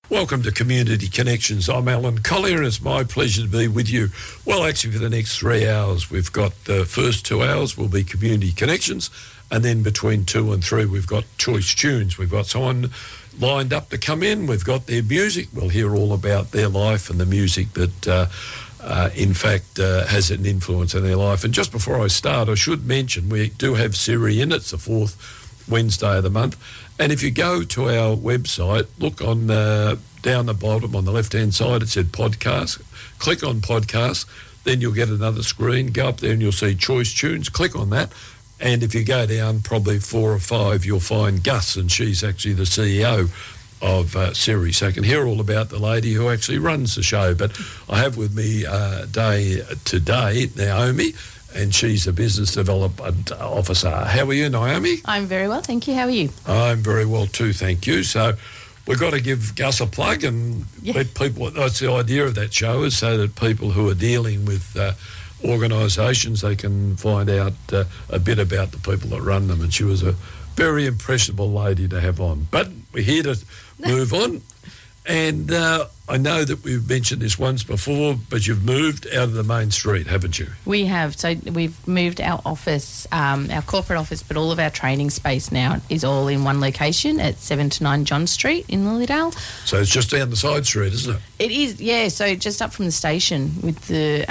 Welcome to Community Connections. I'm Alan Collier and it's my pleasure to be with you. Well, actually, for the next 3 hours, we've got the first 2 hours will be Community Connections, and then between 2 and 3, we've got Choice Tunes. We've got someone lined up to come in. We've got their music. We'll hear all about their life and the music that, in fact, has an influence in their life. And just before I start, I should mention we do have Siri in. It's the fourth Wednesday of the month. And if you go to our website, look on down the bottom on the left-hand side, it said podcast. Click on podcast, then you'll get another screen. Go up there and you'll see Choice Tunes. Click on that. And if you go down probably 4 or 5, you'll find Gus, and she's actually the CEO of Siri. So I can hear all about the lady who actually runs the show. But I have with me today Naomi, and she's a business development officer. How are you, Naomi? I'm very well, thank you. How are you? I'm very well too, thank you. So we've got to give Gus a plug and let people, that's the idea of that show, is so that people who are dealing with organisations, they can find out a bit about the people that run them. And she was a very impressionable lady to have on. But we're here to move on. And I know that we've mentioned this once before, but you've moved out of the main street, haven't you? We have. So we've moved our office, our corporate office, but all of our training space now is all in one location at 7 to 9 John Street in Lilydale. So it's just down the side street, isn't it? It is, yeah. So just up from the station with the,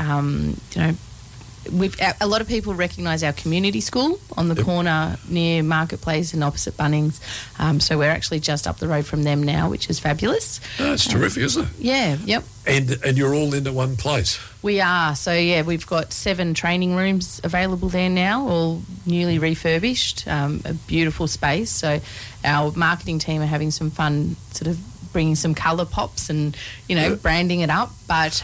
a lot of people recognise our community school on the corner near Marketplace and opposite Bunnings. So we're actually just up the road from them now, which is fabulous. That's terrific, isn't it? Yeah, yep. And you're all into one place? We are. So, yeah, we've got 7 training rooms available there now, all newly refurbished, a beautiful space. So our marketing team are having some fun sort of bringing some colour pops and, branding it up. But,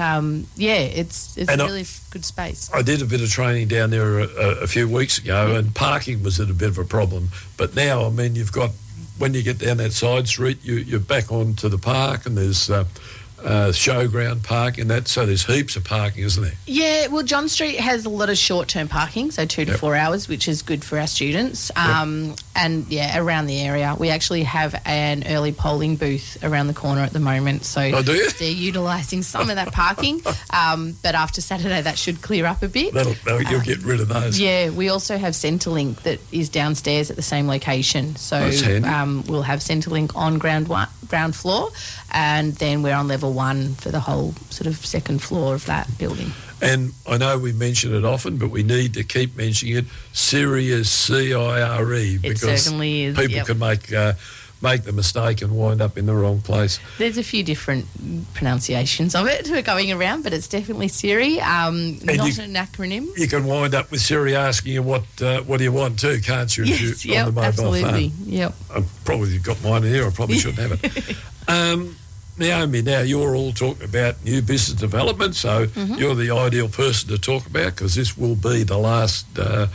it's a really good space. I did a bit of training down there a few weeks ago, and parking was a bit of a problem. But now, I mean, you've got, when you get down that side street, you're back onto the park, and there's showground parking and that, so there's heaps of parking, isn't there? Yeah, well, John Street has a lot of short-term parking, so 2 to 4 hours, which is good for our students. And, around the area. We actually have an early polling booth around the corner at the moment, so do you? They're utilising some of that parking, but after Saturday that should clear up a bit. You'll get rid of those. Yeah, we also have Centrelink that is downstairs at the same location, so we'll have Centrelink on ground floor, and then we're on level 1 for the whole sort of second floor of that building. And I know we mention it often, but we need to keep mentioning it. Siri is C-I-R-E, because it certainly is. People can make the mistake and wind up in the wrong place. There's a few different pronunciations of it going around, but it's definitely Siri, not an acronym. You can wind up with Siri asking you what do you want too, can't you? Yes, on the mobile absolutely. phone. Yep. I've probably got mine in here. I probably shouldn't have it. Naomi, now you're all talking about new business development, so you're the ideal person to talk about, because this will be the last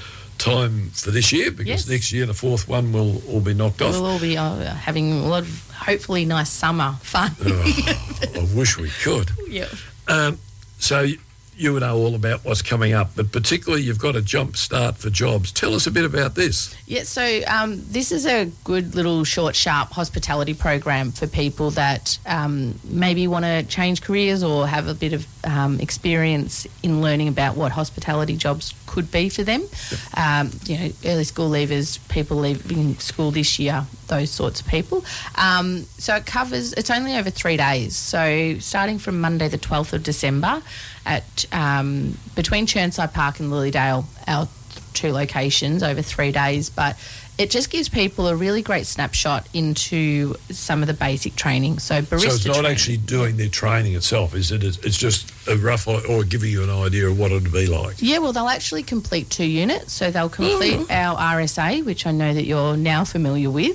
time for this year, because next year the fourth one will all be knocked off. We'll all be having a lot of hopefully nice summer fun. I wish we could. Yeah. So you know all about what's coming up, but particularly you've got a jump start for jobs. Tell us a bit about this. Yeah, so this is a good little short, sharp hospitality program for people that maybe want to change careers or have a bit of experience in learning about what hospitality jobs could be for them. Early school leavers, people leaving school this year, those sorts of people. So it's only over 3 days. So starting from Monday the 12th of December at between Chirnside Park and Lilydale, our 2 locations over 3 days, but it just gives people a really great snapshot into some of the basic training. So barista. So it's not actually doing their training itself, is it? It's just a rough, or giving you an idea of what it would be like. Yeah, well, they'll actually complete 2 units. So they'll complete our RSA, which I know that you're now familiar with.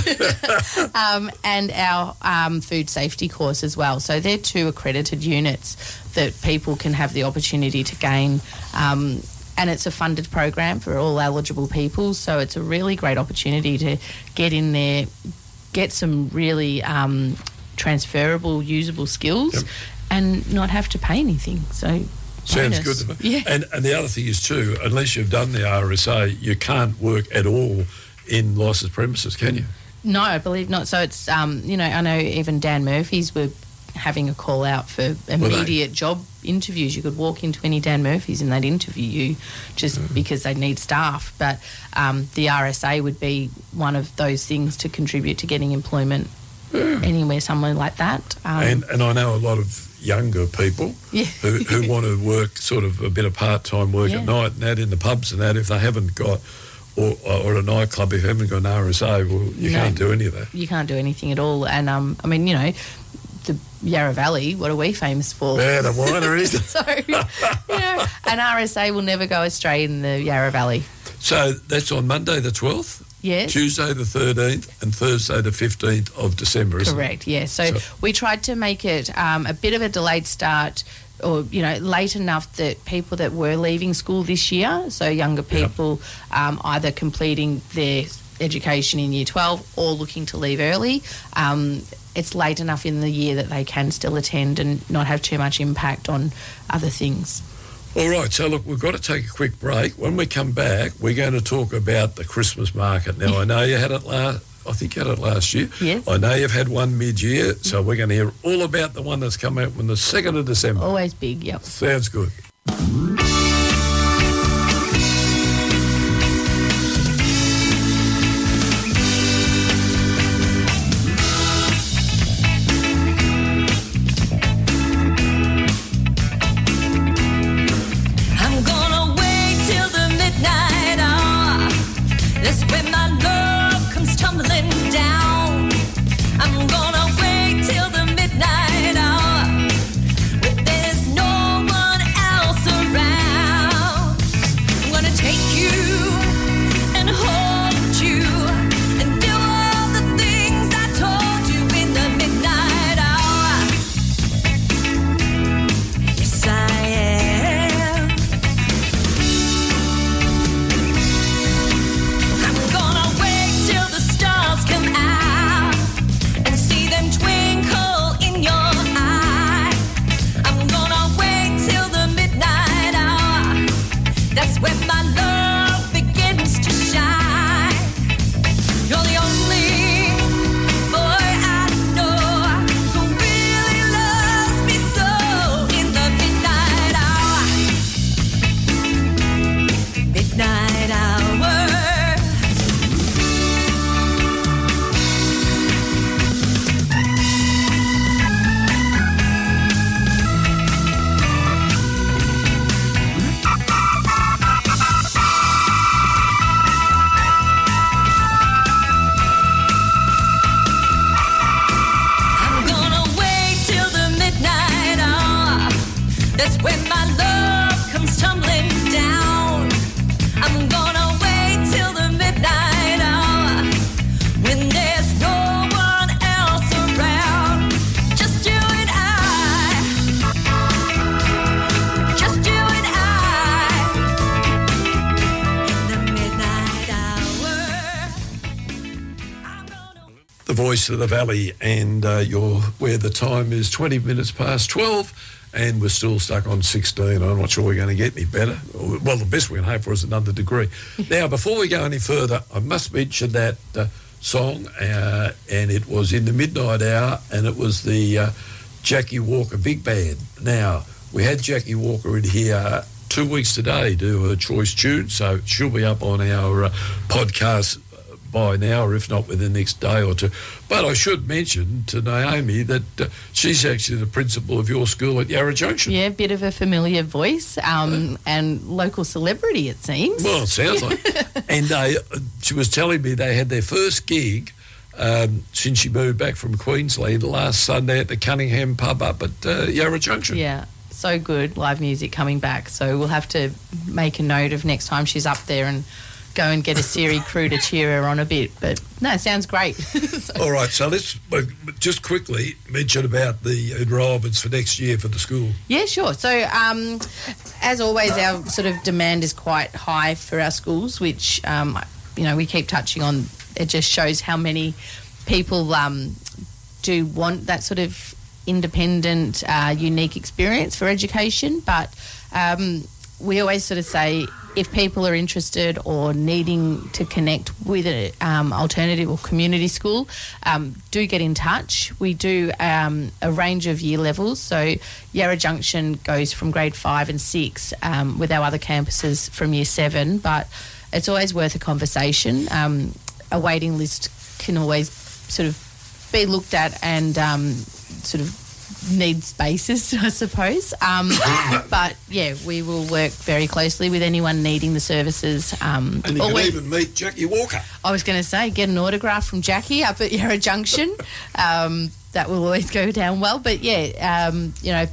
Yep. And our food safety course as well. So they're 2 accredited units that people can have the opportunity to gain. And it's a funded program for all eligible people, so it's a really great opportunity to get in there, get some really transferable, usable skills, and not have to pay anything. So sounds good to me. Yeah. And the other thing is too, unless you've done the RSA, you can't work at all in licensed premises, can you? No, I believe not. So it's, I know even Dan Murphy's were having a call out for immediate job interviews. You could walk into any Dan Murphy's and they'd interview you just because they need staff. But the RSA would be one of those things to contribute to getting employment anywhere, somewhere like that. And I know a lot of younger people who want to work sort of a bit of part-time work at night and that in the pubs and that, if they haven't got, or a nightclub, if you haven't got an RSA, well, you can't do any of that. You can't do anything at all. And, the Yarra Valley, what are we famous for? Yeah, the wineries. So, an RSA will never go astray in the Yarra Valley. So that's on Monday the 12th? Yes. Tuesday the 13th and Thursday the 15th of December, isn't it? Correct, yes. So we tried to make it a bit of a delayed start, or, late enough that people that were leaving school this year, so younger people either completing their education in Year 12 or looking to leave early, it's late enough in the year that they can still attend and not have too much impact on other things. All right, so look, we've got to take a quick break. When we come back, we're going to talk about the Christmas market. Now, I know you had it last year. Yes. I know you've had one mid-year, so we're going to hear all about the one that's come out on the 2nd of December. Always big, yep. Sounds good. Voice of the Valley, and where the time is 20 minutes past 12 and we're still stuck on 16. I'm not sure we're going to get any better. Well, the best we can hope for is another degree. Now, before we go any further, I must mention that song, and it was in the midnight hour, and it was the Jackie Walker Big Band. Now, we had Jackie Walker in here 2 weeks today do her choice tune, so she'll be up on our podcast by now, or if not within the next day or two. But I should mention to Naomi that she's actually the principal of your school at Yarra Junction. Yeah, a bit of a familiar voice and local celebrity, it seems. Well, it sounds like. And she was telling me they had their first gig since she moved back from Queensland last Sunday at the Cunningham pub up at Yarra Junction. Yeah, so good, live music coming back. So we'll have to make a note of next time she's up there and go and get a Siri crew to cheer her on a bit. But no, it sounds great. All right, so let's just quickly mention about the enrolments for next year for the school. Yeah, sure. So as always, our sort of demand is quite high for our schools, which we keep touching on. It just shows how many people do want that sort of independent, unique experience for education. But we always sort of say if people are interested or needing to connect with an alternative or community school, do get in touch. We do a range of year levels. So Yarra Junction goes from grade 5 and 6 with our other campuses from year 7, but it's always worth a conversation. A waiting list can always sort of be looked at and sort of needs basis, I suppose. But yeah, we will work very closely with anyone needing the services. And you can even meet Jackie Walker. I was going to say, get an autograph from Jackie up at Yarra Junction. That will always go down well. But yeah, you know,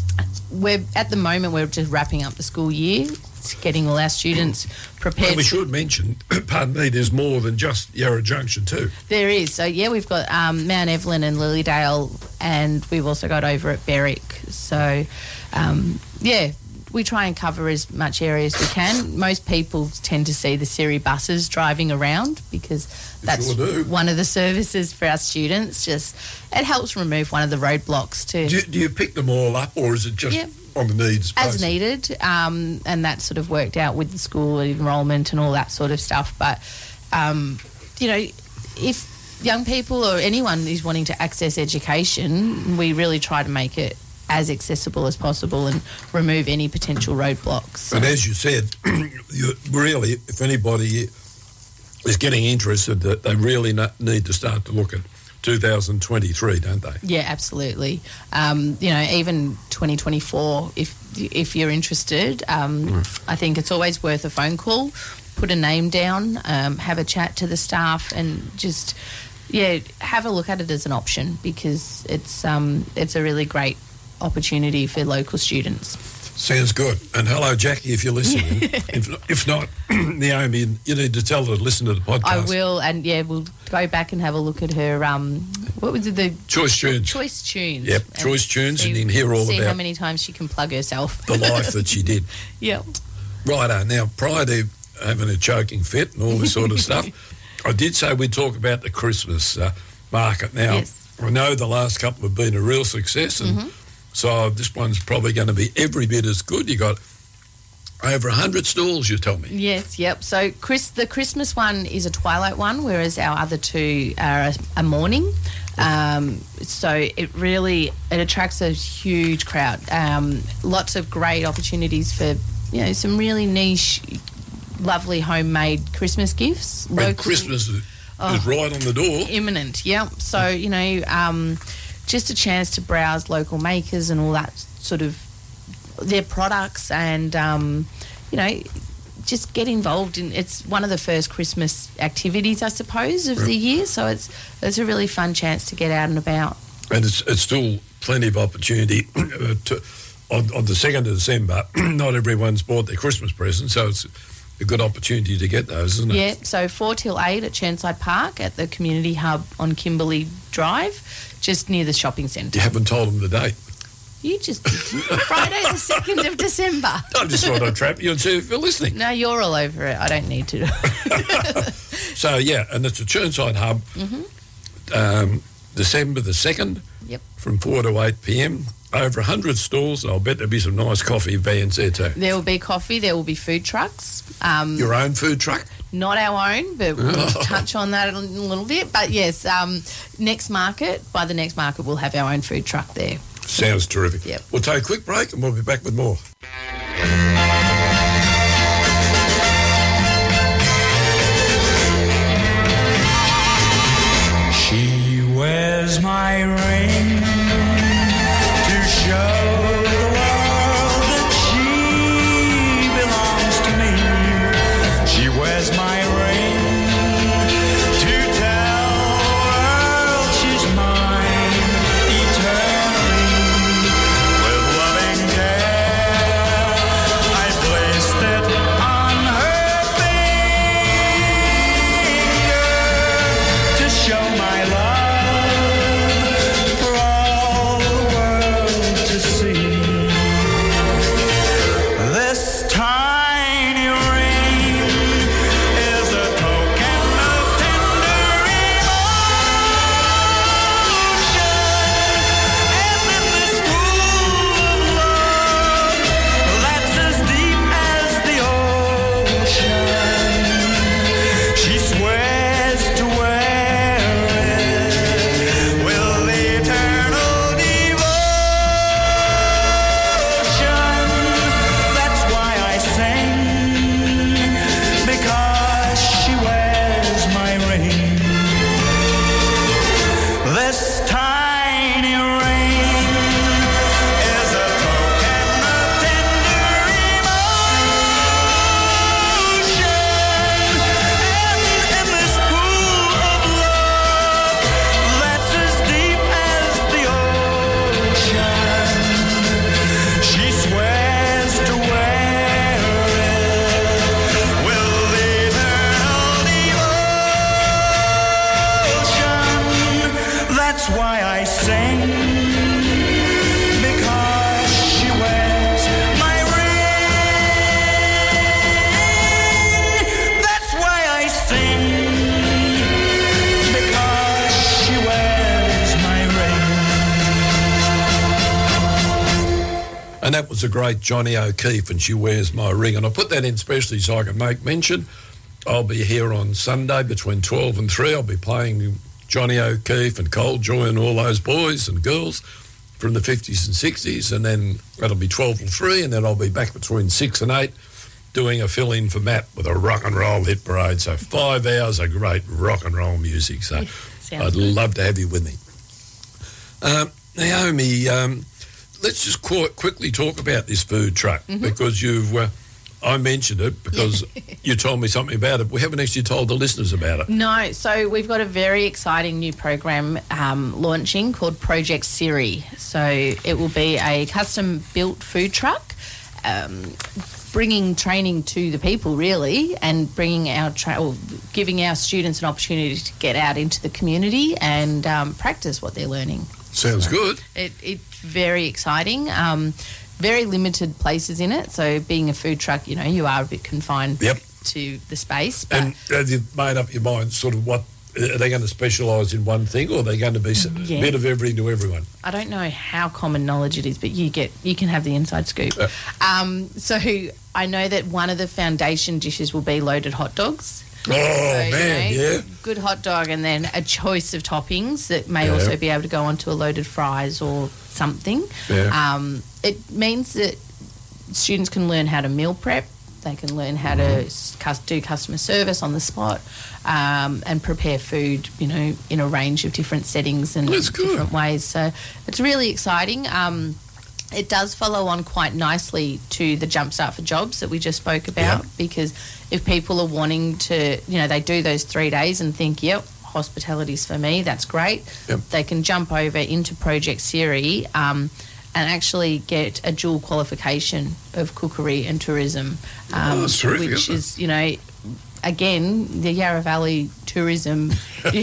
at the moment we're just wrapping up the school year, getting all our students prepared. Well, we should mention, pardon me, there's more than just Yarra Junction too. There is. So, yeah, we've got Mount Evelyn and Lilydale, and we've also got over at Berwick. So, yeah, we try and cover as much area as we can. Most people tend to see the Siri buses driving around because that's one of the services for our students. Just it helps remove one of the roadblocks to... Do you pick them all up, or is it just... Yeah. On the needs basis? As needed, and that's sort of worked out with the school enrolment and all that sort of stuff. But, you know, if young people or anyone is wanting to access education, we really try to make it as accessible as possible and remove any potential roadblocks. So. And as you said, really, if anybody is getting interested, that they really need to start to look at 2023, don't they? Yeah, absolutely. You know, even 2024, if you're interested, I think it's always worth a phone call, put a name down, have a chat to the staff, and just have a look at it as an option, because it's a really great opportunity for local students. Sounds good. And hello, Jackie, if you're listening. If not, Naomi, you need to tell her to listen to the podcast. I will, and yeah, we'll go back and have a look at her, what was it, the... Choice Tunes. Choice Tunes. Yep, Choice Tunes, and you can hear all about... See how many times she can plug herself. The life that she did. Yep. Righto, now, prior to having a choking fit and all this sort of stuff, I did say we'd talk about the Christmas market. Now, yes. I know the last couple have been a real success, and... So this one's probably going to be every bit as good. You got over 100 stalls, you tell me. Yes, yep. So the Christmas one is a twilight one, whereas our other two are a morning. So it attracts a huge crowd. Lots of great opportunities for, you know, some really niche, lovely homemade Christmas gifts. And Christmas is right on the door. Imminent, yeah. So, you know... just a chance to browse local makers and all that sort of their products, and you know, just get involved in. It's one of the first Christmas activities, I suppose, of the year. So it's a really fun chance to get out and about. And it's still plenty of opportunity on the 2nd of December. Not everyone's bought their Christmas present, so it's a good opportunity to get those, isn't it? Yeah. So 4 till 8 at Churnside Park at the Community Hub on Kimberley Drive. Just near the shopping centre. You haven't told them the date. You just... Friday the 2nd of December. I just thought I'd trap you and see if you're listening. No, you're all over it. I don't need to. So, yeah, and it's a Churnside Hub. December the 2nd. Yep. From 4 to 8 p.m. Over 100 stalls, and I'll bet there'll be some nice coffee vans there too. There will be coffee. There will be food trucks. Your own food truck? Not our own, but we'll touch on that in a little bit. But yes, next market, by the next market, we'll have our own food truck there. Sounds terrific. Yep. We'll take a quick break and we'll be back with more. She wears my ring to show the world that she belongs to me. She wears my ring to tell the world she's mine eternally. With loving care, I placed it on her finger to show my love for And that was a great Johnny O'Keefe, and She Wears My Ring. And I put that in especially so I can make mention. I'll be here on Sunday between 12 and 3. I'll be playing Johnny O'Keefe and Cold Joy and all those boys and girls from the 50s and 60s. And then that'll be 12 till 3. And then I'll be back between 6 and 8 doing a fill-in for Matt with a rock and roll hit parade. So 5 hours of great rock and roll music. So I'd love to have you with me. Naomi, let's just quickly talk about this food truck because I mentioned it because you told me something about it. We haven't actually told the listeners about it. No, so we've got a very exciting new program launching called Project Siri. So it will be a custom-built food truck, bringing training to the people really, and bringing giving our students an opportunity to get out into the community and practice what they're learning. Sounds good. It's very exciting. Very limited places in it. So being a food truck, you are a bit confined to the space. But and have you made up your mind sort of what, are they going to specialise in one thing or are they going to be a bit of everything to everyone? I don't know how common knowledge it is, but you can have the inside scoop. So I know that one of the foundation dishes will be loaded hot dogs. Good hot dog and then a choice of toppings that may also be able to go onto a loaded fries or something. It means that students can learn how to meal prep, they can learn how to do customer service on the spot and prepare food, in a range of different settings and different ways. So it's really exciting. It does follow on quite nicely to the Jumpstart for Jobs that we just spoke about because if people are wanting to, they do those 3 days and think, hospitality's for me, that's great. They can jump over into Project Siri and actually get a dual qualification of cookery and tourism, which is, again, the Yarra Valley tourism,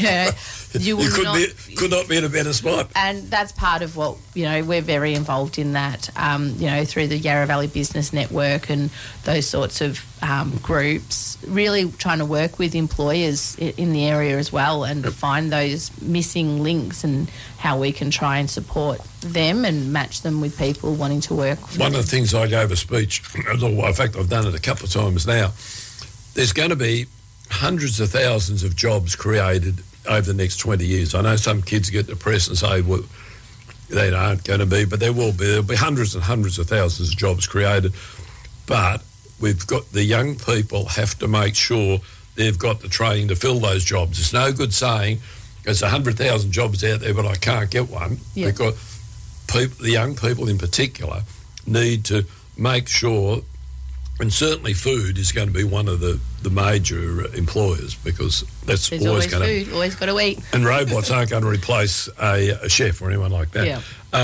you could not be in a better spot. And that's part of what, we're very involved in that, through the Yarra Valley Business Network and those sorts of groups, really trying to work with employers in the area as well and find those missing links and how we can try and support them and match them with people wanting to work. One of the things I gave a speech, in fact I've done it a couple of times now, there's going to be hundreds of thousands of jobs created over the next 20 years. I know some kids get depressed and say, well, they aren't going to be, but there will be. There'll be hundreds and hundreds of thousands of jobs created. But we've got the young people have to make sure they've got the training to fill those jobs. It's no good saying there's 100,000 jobs out there, but I can't get one because the young people in particular need to make sure. And certainly food is going to be one of the major employers because that's There's always going to... food, always got to eat. And robots aren't going to replace a chef or anyone like that.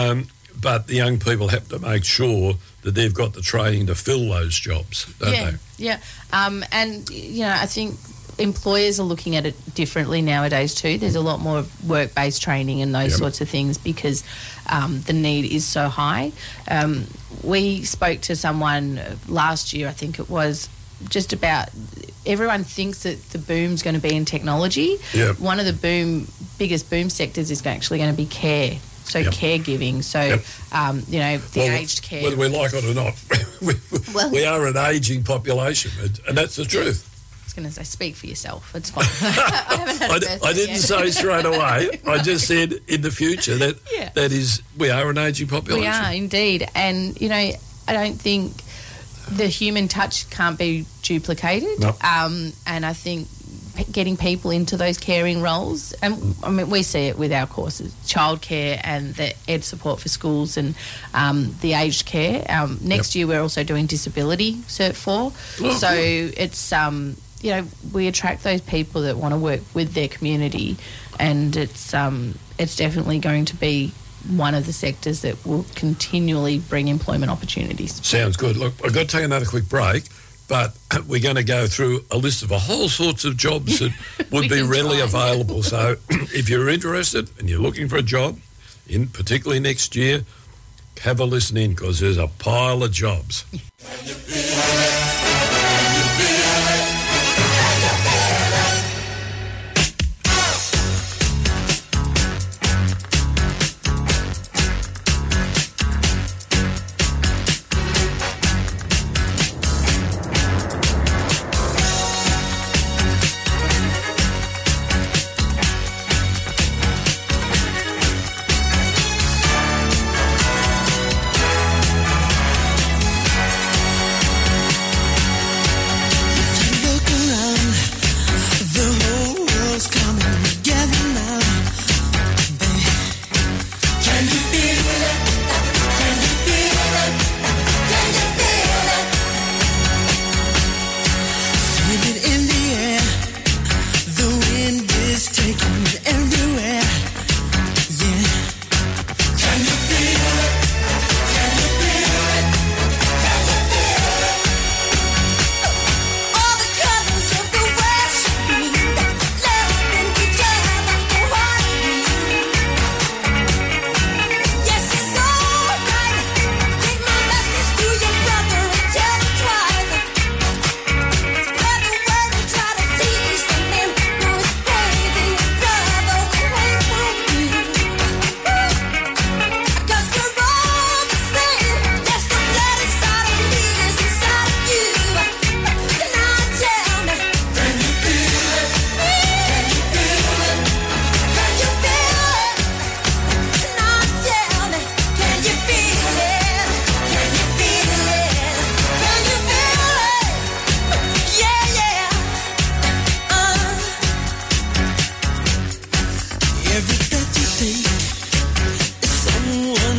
But the young people have to make sure that they've got the training to fill those jobs, don't they? Yeah. And, I think employers are looking at it differently nowadays too. There's a lot more work-based training and those sorts of things because the need is so high. We spoke to someone last year, I think it was, just about everyone thinks that the boom's going to be in technology. One of the biggest boom sectors is actually going to be care. So caregiving, aged care. Whether we like it or not, we are an ageing population, and that's the truth. I was going to say, speak for yourself. It's fine. I haven't had a birthday I didn't say straight away. I just said in the future that is, we are an ageing population. We are indeed, and I don't think the human touch can't be duplicated. No. And I think getting people into those caring roles, and I mean we see it with our courses, childcare and the ed support for schools and the aged care. Next year we're also doing disability Cert 4. So it's we attract those people that want to work with their community, and it's definitely going to be one of the sectors that will continually bring employment opportunities. Sounds good. Look, I've got to take another quick break, but we're going to go through a list of a whole sorts of jobs that would be readily available. So if you're interested and you're looking for a job, particularly next year, have a listen in because there's a pile of jobs.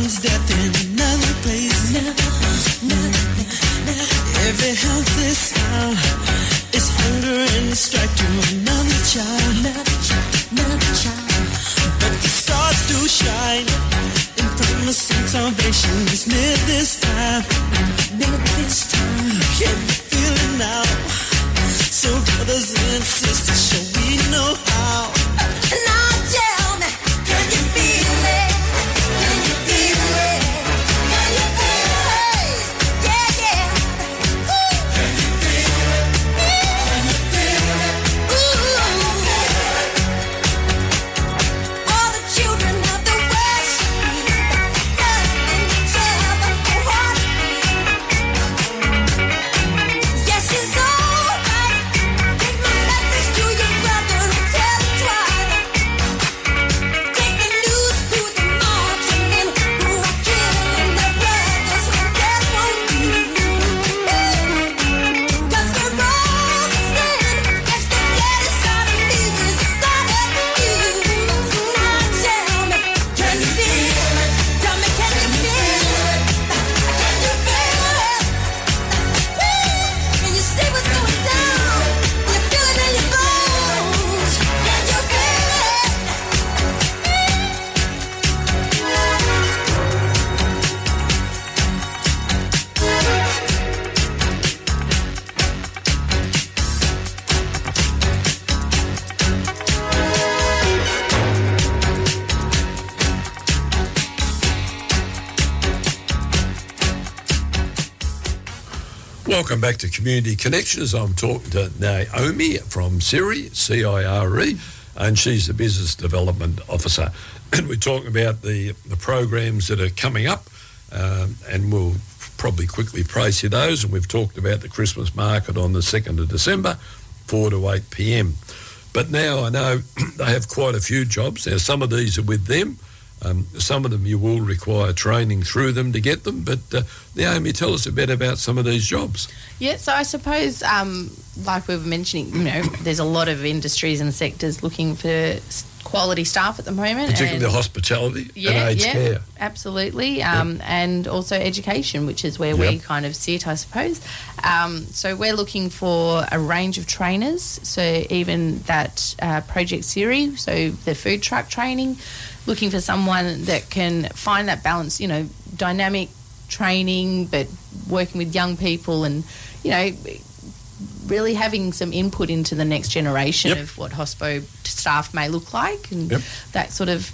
is death in another place. Every healthy sound is hunger and strife to another child. But the stars do shine, and promise and salvation is near this time. Can you feel it now? So brothers and sisters, shall we know how? Now tell me, can you feel it? Can you feel it? Can you feel it? Yeah, yeah. Ooh. Can you feel it? Can you feel it? Ooh. All the children of the West, loving each other for what? Yes, it's alright. Take my message to your brother and tell him twice. Take the news to the marching men who are killing their brothers when death won't do. 'Cause we're all the same. Yes, the dead inside of me is inside of you. Now tell me, can you feel it? Tell me, can you feel it? Can you feel it? Can you see what's going down? You feel it in your bones. Can you feel it? Welcome back to Community Connections. I'm talking to Naomi from CIRE, CIRE, and she's the Business Development Officer. And we're talking about the programs that are coming up, and we'll probably quickly praise you those. And we've talked about the Christmas market on the 2nd of December, 4 to 8 p.m. But now I know they have quite a few jobs. Now, some of these are with them. Some of them you will require training through them to get them. But Naomi, tell us a bit about some of these jobs. Yeah, so I suppose, like we were mentioning, there's a lot of industries and sectors looking for quality staff at the moment. Particularly the hospitality and aged care. Absolutely. And also education, which is where we kind of sit, I suppose. So we're looking for a range of trainers. So even that Project CIRE, so the food truck training, looking for someone that can find that balance, dynamic training, but working with young people and, really having some input into the next generation of what hospo staff may look like, and that sort of,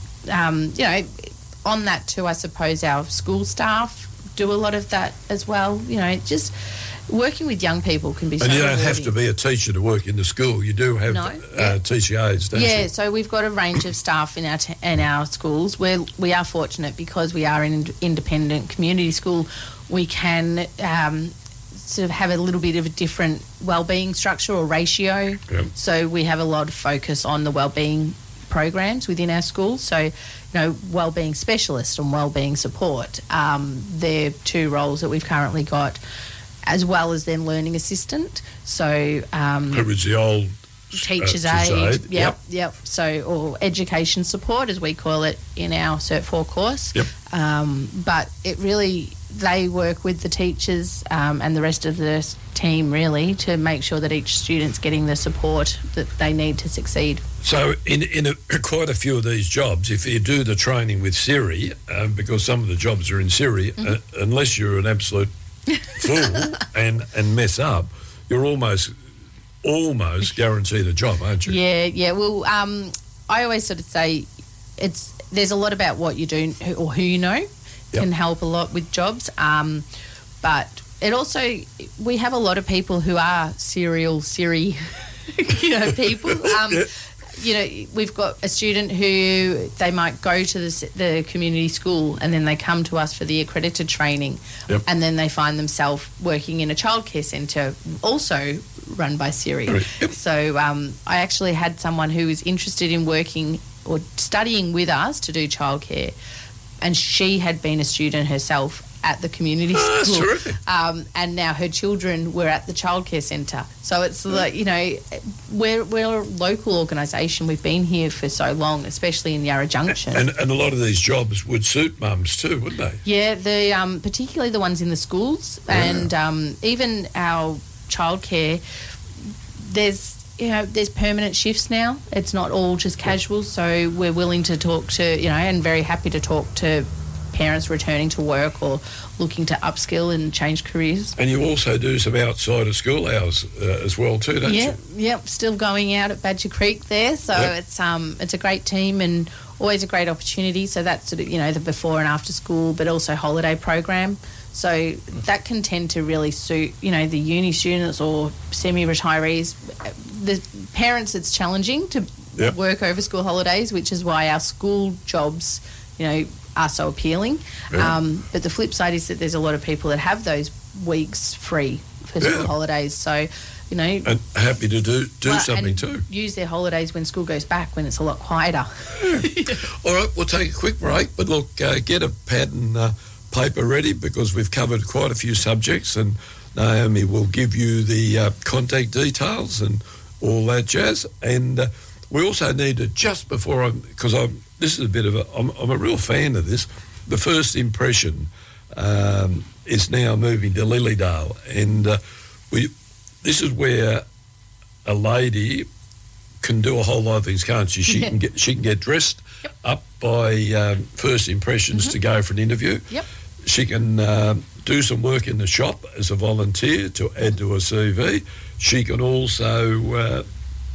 on that too, I suppose our school staff do a lot of that as well. Just working with young people can be so rewarding. And you don't have to be a teacher to work in the school. You do have TCAs, don't you? Yeah, so we've got a range of staff in our schools. We are fortunate because we are an independent community school. We can sort of have a little bit of a different wellbeing structure or ratio. Yep. So we have a lot of focus on the wellbeing programs within our schools. So, wellbeing specialist and wellbeing support. They're two roles that we've currently got, as well as then learning assistant. So Who was the old teacher's aide. Yep. So, or education support, as we call it in our Cert 4 course. Yep. But it really, they work with the teachers and the rest of the team really to make sure that each student's getting the support that they need to succeed. So in quite a few of these jobs, if you do the training with CIRE, because some of the jobs are in CIRE, unless you're an absolute fool and mess up, you're almost guaranteed a job, aren't you? Yeah. Well, I always sort of say there's a lot about what you do or who you know can help a lot with jobs. But it also, we have a lot of people who are serial Siri, people. We've got a student who they might go to the community school and then they come to us for the accredited training, and then they find themselves working in a childcare centre also run by CIRE. Yep. So I actually had someone who was interested in working or studying with us to do childcare, and she had been a student herself at the community That's school. terrific. And now her children were at the childcare centre. So it's like, you know, we're a local organisation. We've been here for so long, especially in Yarra Junction. And a lot of these jobs would suit mums too, wouldn't they? Yeah, the particularly the ones in the schools and even our childcare. There's permanent shifts now. It's not all just casual. So we're willing to talk to, and very happy to talk to parents returning to work or looking to upskill and change careers. And you also do some outside of school hours as well too, don't you? Yep. Still going out at Badger Creek there. So it's a great team and always a great opportunity. So that's sort of, the before and after school, but also holiday program. So that can tend to really suit, the uni students or semi-retirees. The parents, it's challenging to work over school holidays, which is why our school jobs, are so appealing. But the flip side is that there's a lot of people that have those weeks free for school holidays. So, and happy to do something too. Use their holidays when school goes back, when it's a lot quieter. All right, we'll take a quick break. But look, get a pad and paper ready because we've covered quite a few subjects, and Naomi will give you the contact details and all that jazz. And we also need to, just before this is a bit of I'm a real fan of this. The First Impression is now moving to Lilydale, and this is where a lady can do a whole lot of things, can't she? She can get dressed up by First Impressions to go for an interview. Yep. She can do some work in the shop as a volunteer to add to her CV. She can also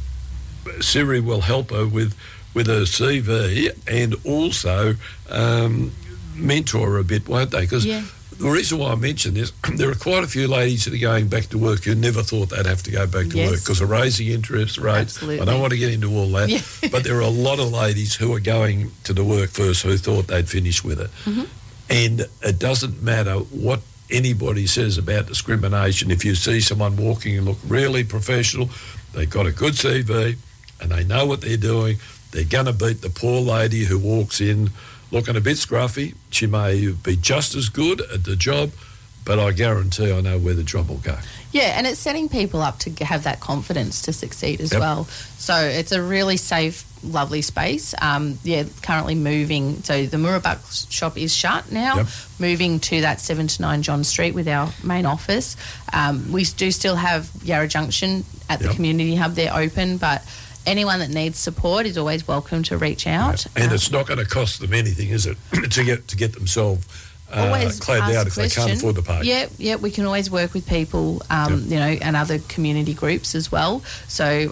Siri will help her with her CV and also mentor her a bit, won't they? Because the reason why I mention this, there are quite a few ladies that are going back to work who never thought they'd have to go back to work because of raising interest rates. Absolutely. I don't want to get into all that, but there are a lot of ladies who are going to the workforce who thought they'd finish with it. Mm-hmm. And it doesn't matter what anybody says about discrimination. If you see someone walking and look really professional, they've got a good CV and they know what they're doing, they're going to beat the poor lady who walks in looking a bit scruffy. She may be just as good at the job, but I guarantee I know where the job will go. Yeah, and it's setting people up to have that confidence to succeed as well. So it's a really safe, lovely space. Currently moving. So the Murrabbuck shop is shut now, moving to that 7 to 9 John Street with our main office. We do still have Yarra Junction at the community hub there open, but anyone that needs support is always welcome to reach out. And it's not going to cost them anything, is it, to get themselves clad out if they can't afford to pay? Yeah, we can always work with people, and other community groups as well. So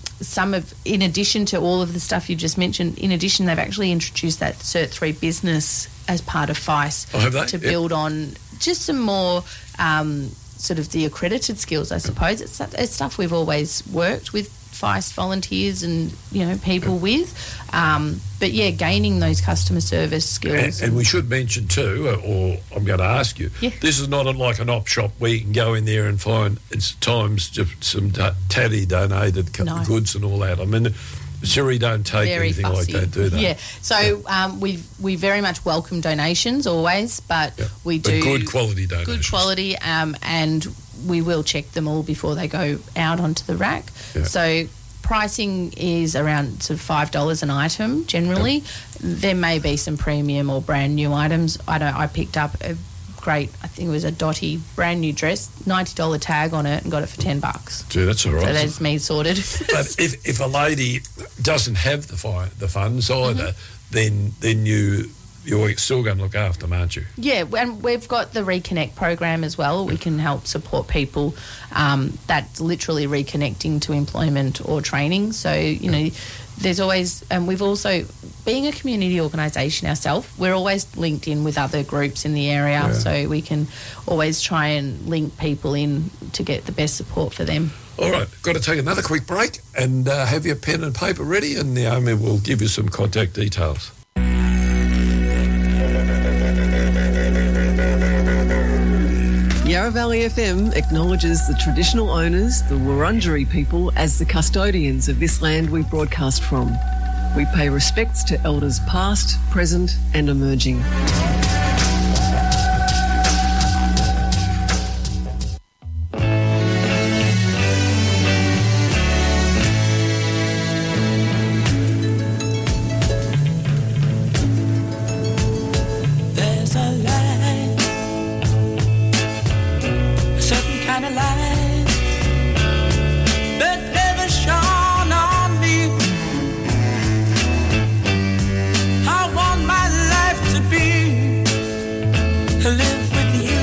in addition to all of the stuff you just mentioned, in addition, they've actually introduced that Cert 3 business as part of FICE to build on just some more sort of the accredited skills, I suppose. It's stuff we've always worked with FICE volunteers and people with, but gaining those customer service skills. And we should mention too, or I'm going to ask you, this is not like an op shop where you can go in there and find it's times just some tatty donated goods and all that. I mean, Siri don't take very anything fussy. like that, do they? Yeah. So we very much welcome donations always, but we do good quality donations. Good quality, and we will check them all before they go out onto the rack. Yeah. So pricing is around sort of $5 an item generally. Yep. There may be some premium or brand new items. I picked up a great, I think it was a Dotty brand new dress, $90 tag on it, and got it for $10. Gee, that's all right. So that's me sorted. But if a lady doesn't have the funds either, then you're still going to look after them, aren't you? Yeah, and we've got the Reconnect program as well. We can help support people that's literally reconnecting to employment or training. So, there's always, and we've also, being a community organisation ourselves, we're always linked in with other groups in the area, so we can always try and link people in to get the best support for them. All right, got to take another quick break and have your pen and paper ready, and Naomi will give you some contact details. Yarra Valley FM acknowledges the traditional owners, the Wurundjeri people, as the custodians of this land we broadcast from. We pay respects to elders past, present and emerging. kind of light that never shone on me. I want my life to be live with you,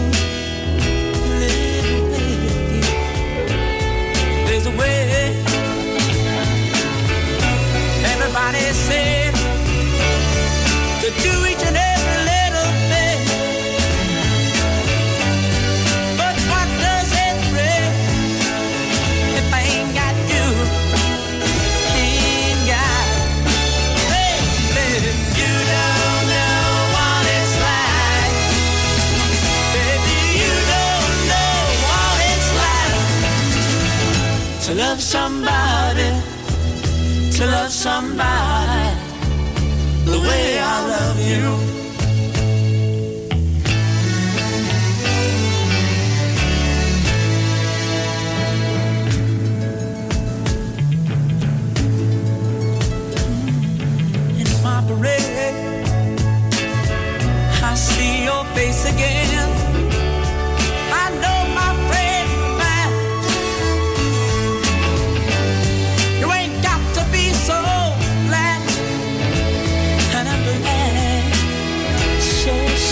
live with you. There's a way. Everybody said to do each and every little thing, but what does it bring if I ain't got you? Ain't got, baby, you don't know what it's like. Baby, you don't know what it's like to love somebody, to love somebody the way I love you. In my parade, I see your face again. I know my friend of mine. You ain't got to be so black, and I'm black, so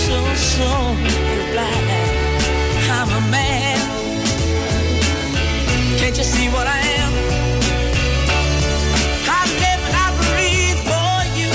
black. I'm a man. Can't you see what I am? I live and I breathe for you.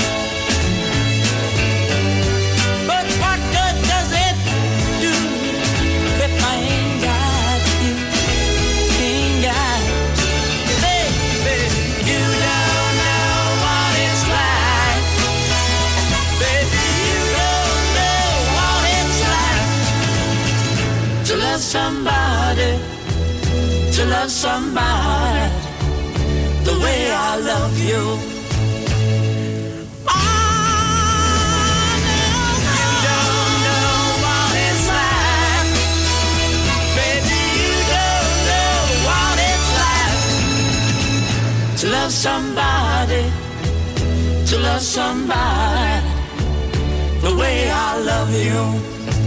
But what good does it do if I ain't got you? Ain't got you. Baby, you don't know what it's like. Baby, you don't know what it's like to love somebody, to love somebody the way I love you. Oh, no, you don't know what it's like. Baby, you don't know what it's like to love somebody, to love somebody the way I love you.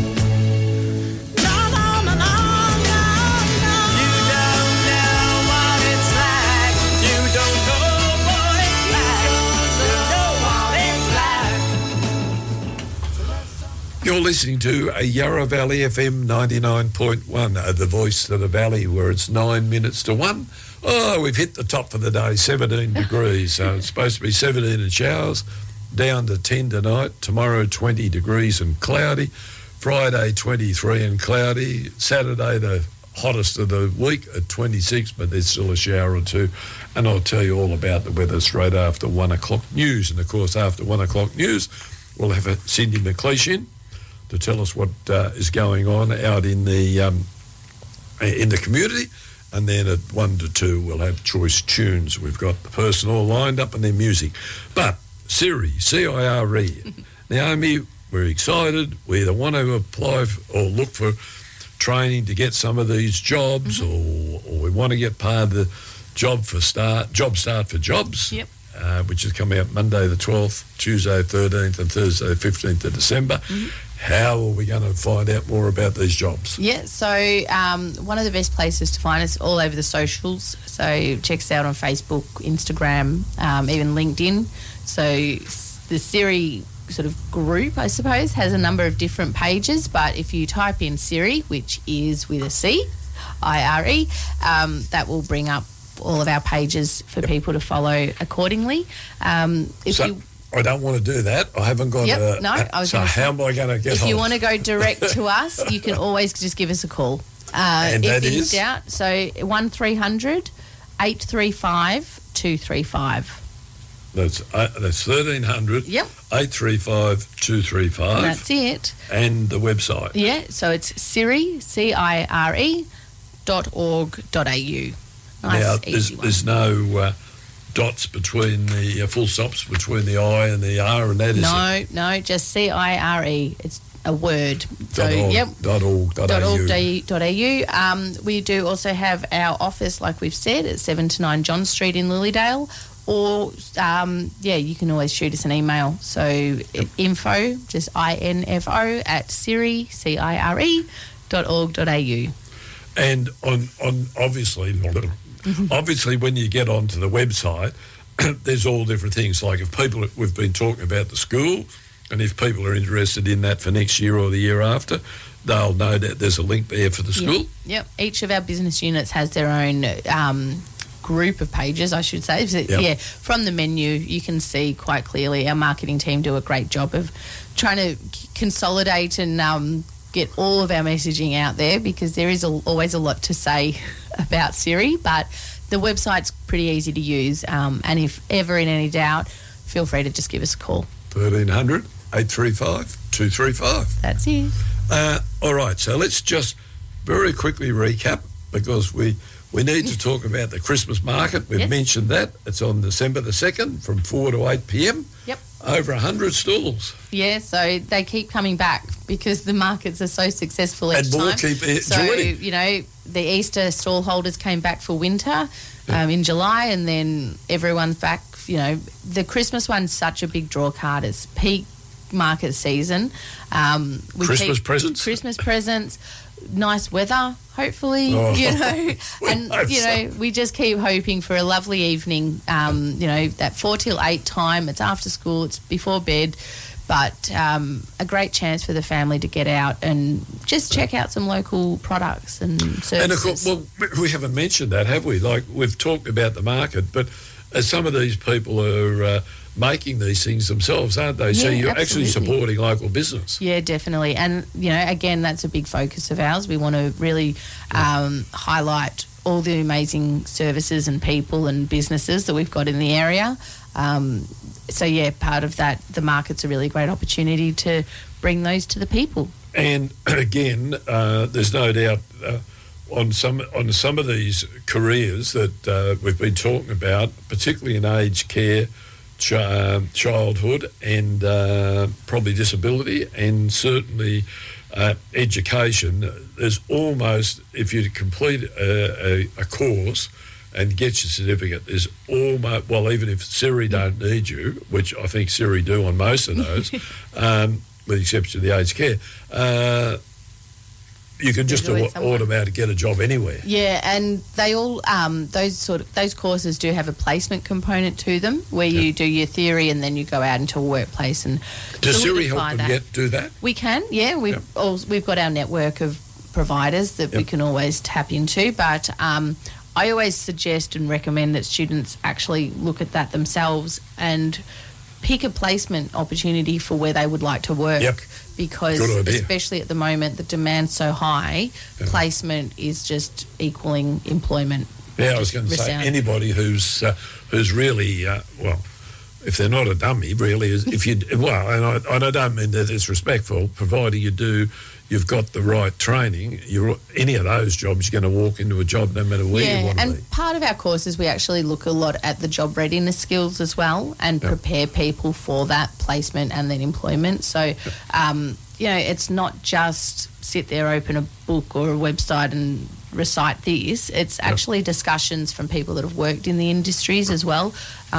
No, no, no, no, no, no. You don't know what it's like. You don't know what it's like. You know what it's like. You're listening to a Yarra Valley FM 99.1, the voice of the valley, where it's 9 minutes to 1. Oh, we've hit the top for the day, 17 degrees. So it's supposed to be 17 in showers, down to 10 tonight. Tomorrow, 20 degrees and cloudy. Friday, 23 and cloudy. Saturday, the hottest of the week at 26, but there's still a shower or two. And I'll tell you all about the weather straight after 1 o'clock news. And, of course, after 1 o'clock news, we'll have Cindy McLeish in to tell us what is going on out in the community. And then at 1 to 2, we'll have choice tunes. We've got the person all lined up and their music. But Cire, C-I-R-E, Naomi, we're excited. We either want to apply or look for training to get some of these jobs, or we want to get part of the job start for jobs, Yep. which is coming out Monday the 12th, Tuesday 13th and Thursday 15th of December. How are we going to find out more about these jobs? Yeah, so one of the best places to find us all over the socials. So check us out on Facebook, Instagram, even LinkedIn. So the Cire sort of group, I suppose, has a number of different pages. But if you type in Cire, which is with a C, I-R-E, that will bring up all of our pages for people to follow accordingly. I don't want to do that. I haven't got so how am I going to get If on? you want to go direct to us, you can always just give us a call. And that if in is? doubt, so 1300 835 235. That's 1300 Yep. 835 235. That's it. And the website. Yeah, so it's Cire, CIRE.org.au. Nice, Now, easy one. there's no dots between the full stops between the I and the R and that, is it? No, just CIRE. It's a word. So, .org.au. We do also have our office, like we've said, at 7 to 9 John Street in Lilydale. Or, you can always shoot us an email. So, info, just info at Cire.org.au. And on obviously, when you get onto the website, there's all different things. Like if people, we've been talking about the school, and if people are interested in that for next year or the year after, they'll know that there's a link there for the school. Yep. Each of our business units has their own group of pages, I should say. So, yeah, from the menu, you can see quite clearly our marketing team do a great job of trying to consolidate and get all of our messaging out there, because there is always a lot to say about Siri, but the website's pretty easy to use, and if ever in any doubt, feel free to just give us a call. 1300 835 235. That's it. All right, so let's just very quickly recap, because we need to talk about the Christmas market. We've mentioned that. It's on December the 2nd from 4 to 8 p.m. Yep. Over 100 stalls. Yeah, so they keep coming back because the markets are so successful each and more time. keep so, joining. you know, the Easter stall holders came back for winter in July, and then everyone's back. You know, the Christmas one's such a big draw card. It's peak market season. Christmas presents. Nice weather, hopefully, you know, and, you know, we just keep hoping for a lovely evening, you know, that 4 till 8 time. It's after school, it's before bed, but a great chance for the family to get out and just check out some local products and services. And, of course, well, we haven't mentioned that, have we? Like, we've talked about the market, but some of these people are making these things themselves, aren't they? So you're actually supporting local business. Yeah, definitely. And, you know, again, that's a big focus of ours. We want to really highlight all the amazing services and people and businesses that we've got in the area. So, yeah, part of that, the market's a really great opportunity to bring those to the people. And, again, there's no doubt on some of these careers that we've been talking about, particularly in aged care, childhood and probably disability, and certainly education. There's almost, if you complete a course and get your certificate, there's almost, well, even if Siri don't need you, which I think Siri do on most of those, with the exception of the aged care, you can just automatically get a job anywhere. Yeah, and they all those courses do have a placement component to them, where you do your theory and then you go out into a workplace. And does Siri help them do that? We can, yeah. We've got our network of providers that we can always tap into, but I always suggest and recommend that students actually look at that themselves and pick a placement opportunity for where they would like to work, because especially at the moment the demand's so high, placement is just equaling employment. Yeah, I was going to say anybody who's really well, if they're not a dummy, really, if you and I don't mean that it's disrespectful, providing you've got the right training, any of those jobs, you're going to walk into a job no matter where you want to be. And part of our courses, we actually look a lot at the job readiness skills as well, and prepare people for that placement and then employment. So, you know, it's not just sit there, open a book or a website and recite this. It's actually discussions from people that have worked in the industries as well,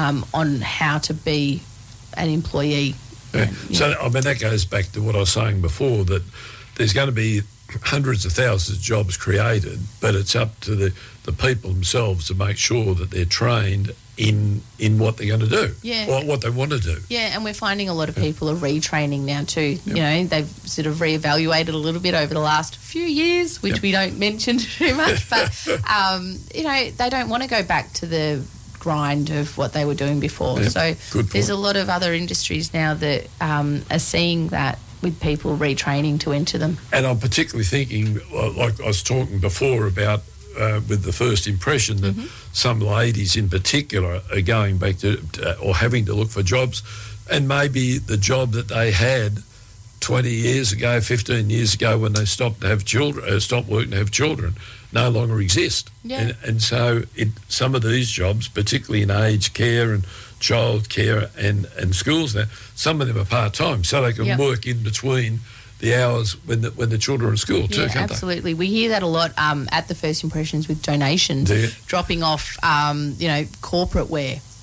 on how to be an employee. Yeah. So, I mean, that goes back to what I was saying before, that there's going to be hundreds of thousands of jobs created, but it's up to the people themselves to make sure that they're trained in what they're going to do, or what they want to do. Yeah, and we're finding a lot of people are retraining now too. You know, they've sort of reevaluated a little bit over the last few years, which we don't mention too much, but, you know, they don't want to go back to the grind of what they were doing before. So there's a lot of other industries now that are seeing that, with people retraining to enter them. And I'm particularly thinking, like I was talking before about with the first impression, that some ladies in particular are going back to or having to look for jobs, and maybe the job that they had 20 years ago, 15 years ago, when they stopped working to have children, no longer exist. Yeah. And so some of these jobs, particularly in aged care and child care and schools now, some of them are part-time, so they can work in between the hours when the children are in school too, can't absolutely. We hear that a lot at the First Impressions with donations, dropping off, you know, corporate wear that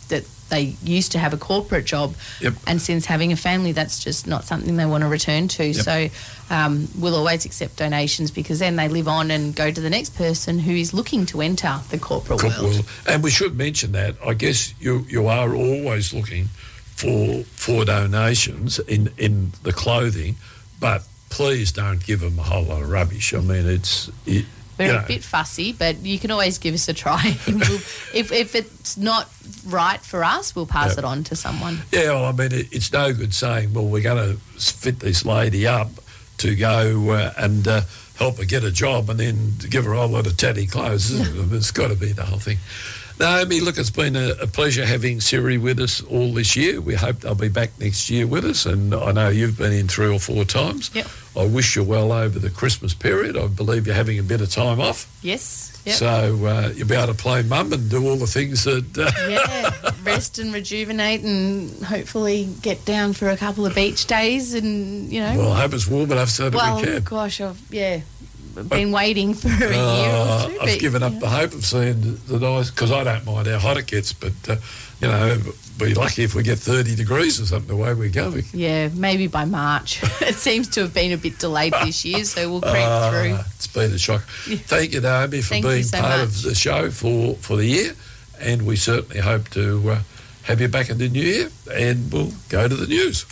they used to have a corporate job, Yep. and since having a family, that's just not something they want to return to. Yep. So we'll always accept donations, because then they live on and go to the next person who is looking to enter the corporate world. And we should mention that, I guess you are always looking for donations in the clothing, but please don't give them a whole lot of rubbish. I mean, We're a bit fussy, but you can always give us a try. And if it's not right for us, we'll pass it on to someone. Yeah, well, I mean, it's no good saying, well, we're going to fit this lady up to go and help her get a job and then give her a whole lot of tatty clothes, isn't it? It's got to be the whole thing. Naomi, look, it's been a pleasure having Siri with us all this year. We hope they'll be back next year with us, and I know you've been in 3 or 4 times. Yep. I wish you well over the Christmas period. I believe you're having a bit of time off. Yes. Yep. So you'll be able to play mum and do all the things that... Yeah, rest and rejuvenate and hopefully get down for a couple of beach days and, you know. Well, I hope it's warm enough so that we can. Gosh, I've been waiting for a year or two. I've given up the hope of seeing the nice, because I don't mind how hot it gets, but, you know, be lucky if we get 30 degrees or something the way we're going. Yeah, maybe by March. It seems to have been a bit delayed this year, so we'll creep through. It's been a shock. Thank you, Naomi, for being so part much of the show for the year, and we certainly hope to have you back in the new year, and we'll go to the news.